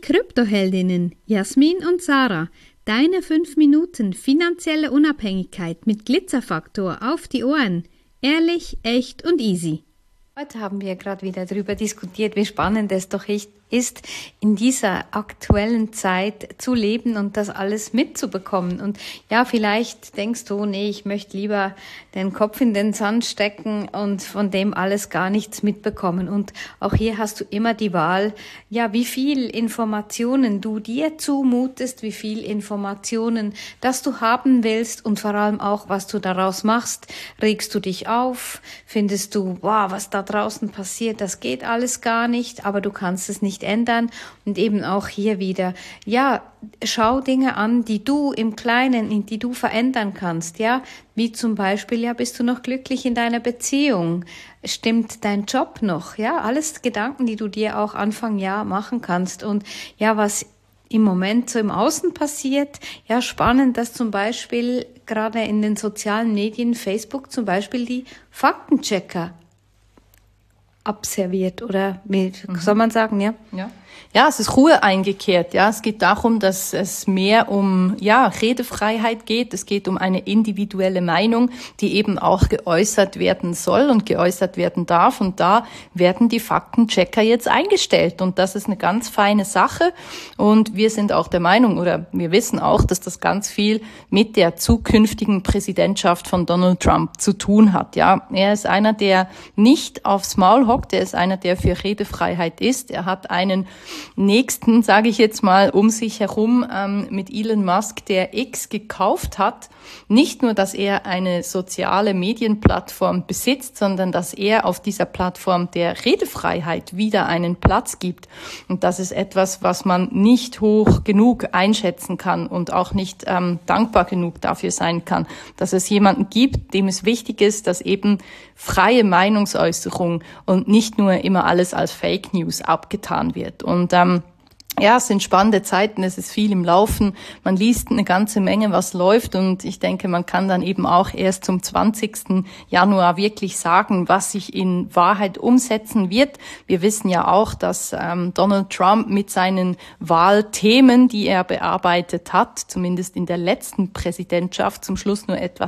Kryptoheldinnen Jasmin und Sarah. Deine 5 Minuten finanzielle Unabhängigkeit mit Glitzerfaktor auf die Ohren. Ehrlich, echt und easy. Heute haben wir gerade wieder darüber diskutiert, wie spannend es doch ist, in dieser aktuellen Zeit zu leben und das alles mitzubekommen. Und ja, vielleicht denkst du, nee, ich möchte lieber den Kopf in den Sand stecken und von dem alles gar nichts mitbekommen. Und auch hier hast du immer die Wahl, ja, wie viel Informationen du dir zumutest, wie viel Informationen, das du haben willst und vor allem auch, was du daraus machst. Regst du dich auf? Findest du, wow, was da draußen passiert, das geht alles gar nicht, aber du kannst es nicht ändern. Und eben auch hier wieder, ja, schau Dinge an, die du im Kleinen, die du verändern kannst, ja, wie zum Beispiel, ja, bist du noch glücklich in deiner Beziehung? Stimmt dein Job noch? Ja, alles Gedanken, die du dir auch Anfang Jahr machen kannst. Und ja, was im Moment so im Außen passiert, ja, spannend, dass zum Beispiel gerade in den sozialen Medien, Facebook zum Beispiel, die Faktenchecker abserviert oder wie soll man sagen, ja? Ja, es ist Ruhe eingekehrt. Ja, es geht darum, dass es mehr um Redefreiheit geht. Es geht um eine individuelle Meinung, die eben auch geäußert werden soll und geäußert werden darf. Und da werden die Faktenchecker jetzt eingestellt. Und das ist eine ganz feine Sache. Und wir sind auch der Meinung oder wir wissen auch, dass das ganz viel mit der zukünftigen Präsidentschaft von Donald Trump zu tun hat. Ja, er ist einer, der nicht aufs Maul hockt. Er ist einer, der für Redefreiheit ist. Er hat einen nächsten, sage ich jetzt mal, um sich herum mit Elon Musk, der X gekauft hat. Nicht nur, dass er eine soziale Medienplattform besitzt, sondern dass er auf dieser Plattform der Redefreiheit wieder einen Platz gibt. Und das ist etwas, was man nicht hoch genug einschätzen kann und auch nicht dankbar genug dafür sein kann, dass es jemanden gibt, dem es wichtig ist, dass eben freie Meinungsäußerung und nicht nur immer alles als Fake News abgetan wird. Und ja, es sind spannende Zeiten, es ist viel im Laufen, man liest eine ganze Menge, was läuft und ich denke, man kann dann eben auch erst zum 20. Januar wirklich sagen, was sich in Wahrheit umsetzen wird. Wir wissen ja auch, dass Donald Trump mit seinen Wahlthemen, die er bearbeitet hat, zumindest in der letzten Präsidentschaft, zum Schluss nur etwa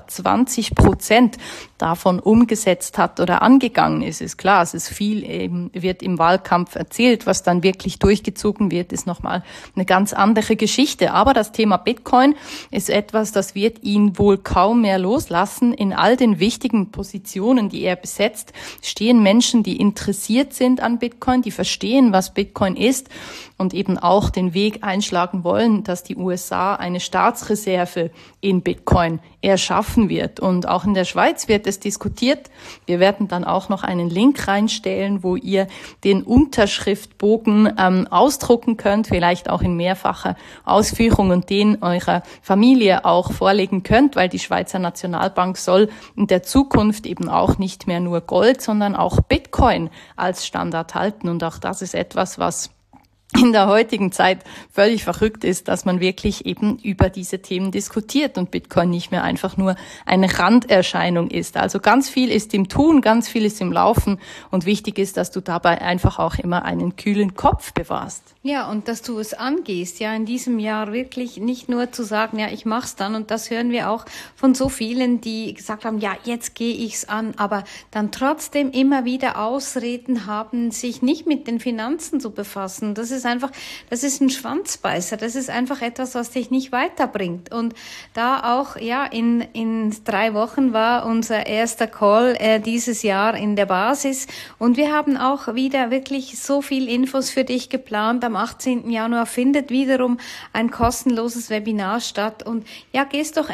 20% davon umgesetzt hat oder angegangen ist. Ist klar, es ist viel, eben wird im Wahlkampf erzählt, was dann wirklich durchgezogen wird, ist nochmal eine ganz andere Geschichte. Aber das Thema Bitcoin ist etwas, das wird ihn wohl kaum mehr loslassen. In all den wichtigen Positionen, die er besetzt, stehen Menschen, die interessiert sind an Bitcoin, die verstehen, was Bitcoin ist und eben auch den Weg einschlagen wollen, dass die USA eine Staatsreserve in Bitcoin erschaffen wird. Und auch in der Schweiz wird es diskutiert. Wir werden dann auch noch einen Link reinstellen, wo ihr den Unterschriftbogen ausdrucken könnt, vielleicht auch in mehrfacher Ausführung und den eurer Familie auch vorlegen könnt, weil die Schweizer Nationalbank soll in der Zukunft eben auch nicht mehr nur Gold, sondern auch Bitcoin als Standard halten. Und auch das ist etwas, was in der heutigen Zeit völlig verrückt ist, dass man wirklich eben über diese Themen diskutiert und Bitcoin nicht mehr einfach nur eine Randerscheinung ist. Also ganz viel ist im Tun, ganz viel ist im Laufen und wichtig ist, dass du dabei einfach auch immer einen kühlen Kopf bewahrst. Ja, und dass du es angehst, ja, in diesem Jahr wirklich nicht nur zu sagen, ja, ich mach's dann, und das hören wir auch von so vielen, die gesagt haben, ja, jetzt gehe ich's an, aber dann trotzdem immer wieder Ausreden haben, sich nicht mit den Finanzen zu befassen. Das ist ein Schwanzbeißer, das ist einfach etwas, was dich nicht weiterbringt. Und da auch, ja, in 3 Wochen war unser erster Call dieses Jahr in der Basis und wir haben auch wieder wirklich so viel Infos für dich geplant. Am 18. Januar findet wiederum ein kostenloses Webinar statt und ja, geh's doch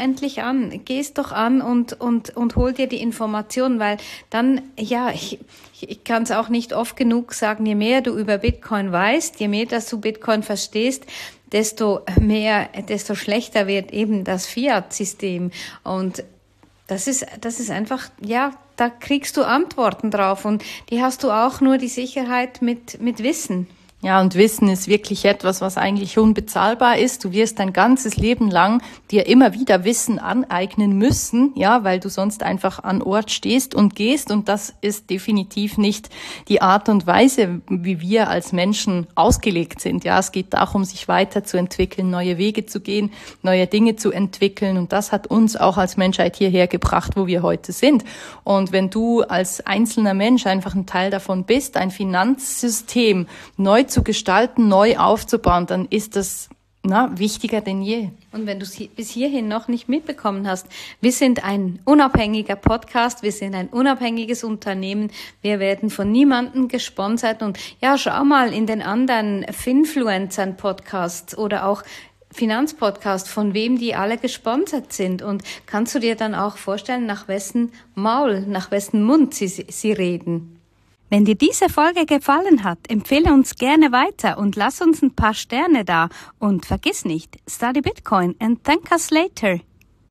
an und hol dir die Informationen, weil dann, ja, ich kann es auch nicht oft genug sagen, je mehr du über Bitcoin weißt, je mehr, dass du Bitcoin verstehst, desto schlechter wird eben das Fiat-System. Und das ist einfach, ja, da kriegst du Antworten drauf und die hast du auch nur die Sicherheit mit Wissen. Ja, und Wissen ist wirklich etwas, was eigentlich unbezahlbar ist. Du wirst dein ganzes Leben lang dir immer wieder Wissen aneignen müssen, ja, weil du sonst einfach an Ort stehst und gehst. Und das ist definitiv nicht die Art und Weise, wie wir als Menschen ausgelegt sind. Ja, es geht darum, sich weiterzuentwickeln, neue Wege zu gehen, neue Dinge zu entwickeln. Und das hat uns auch als Menschheit hierher gebracht, wo wir heute sind. Und wenn du als einzelner Mensch einfach ein Teil davon bist, ein Finanzsystem neu zu gestalten, neu aufzubauen, dann ist das wichtiger denn je. Und wenn du es bis hierhin noch nicht mitbekommen hast, wir sind ein unabhängiger Podcast, wir sind ein unabhängiges Unternehmen, wir werden von niemandem gesponsert und ja, schau mal in den anderen Finfluencern-Podcasts oder auch Finanzpodcast, von wem die alle gesponsert sind und kannst du dir dann auch vorstellen, nach wessen Maul, nach wessen Mund sie reden. Wenn dir diese Folge gefallen hat, empfehle uns gerne weiter und lass uns ein paar Sterne da. Und vergiss nicht, study Bitcoin and thank us later.